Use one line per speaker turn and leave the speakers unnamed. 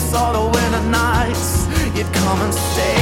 miss all the winter nights. You'd come and stay